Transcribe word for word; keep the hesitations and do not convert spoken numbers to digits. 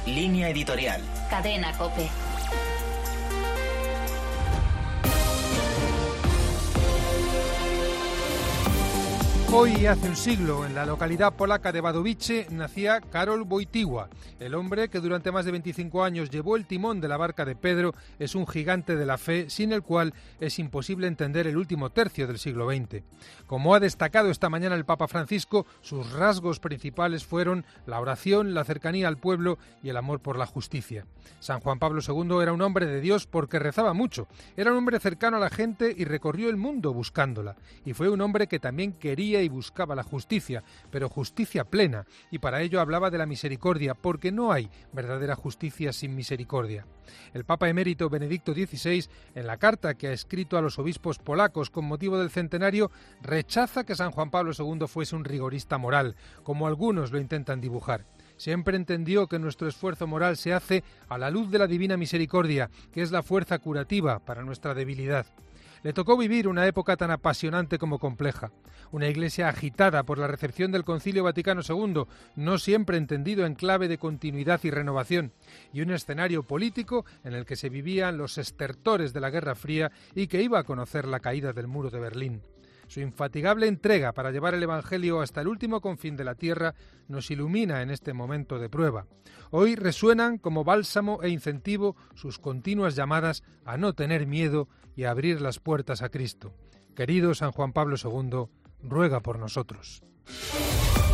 Línea editorial. Cadena COPE. Hoy, hace un siglo, en la localidad polaca de Wadowice, nacía Karol Wojtyła. El hombre que durante más de veinticinco años llevó el timón de la barca de Pedro es un gigante de la fe, sin el cual es imposible entender el último tercio del siglo veinte. Como ha destacado esta mañana el Papa Francisco, sus rasgos principales fueron la oración, la cercanía al pueblo y el amor por la justicia. San Juan Pablo segundo era un hombre de Dios porque rezaba mucho. Era un hombre cercano a la gente y recorrió el mundo buscándola. Y fue un hombre que también quería y buscaba la justicia, pero justicia plena, y para ello hablaba de la misericordia, porque no hay verdadera justicia sin misericordia. El Papa emérito Benedicto dieciséis, en la carta que ha escrito a los obispos polacos con motivo del centenario, rechaza que San Juan Pablo segundo fuese un rigorista moral, como algunos lo intentan dibujar. Siempre entendió que nuestro esfuerzo moral se hace a la luz de la divina misericordia, que es la fuerza curativa para nuestra debilidad. Le tocó vivir una época tan apasionante como compleja, una iglesia agitada por la recepción del Concilio Vaticano segundo, no siempre entendido en clave de continuidad y renovación, y un escenario político en el que se vivían los estertores de la Guerra Fría y que iba a conocer la caída del muro de Berlín. Su infatigable entrega para llevar el Evangelio hasta el último confín de la tierra nos ilumina en este momento de prueba. Hoy resuenan como bálsamo e incentivo sus continuas llamadas a no tener miedo y a abrir las puertas a Cristo. Querido San Juan Pablo segundo, ruega por nosotros.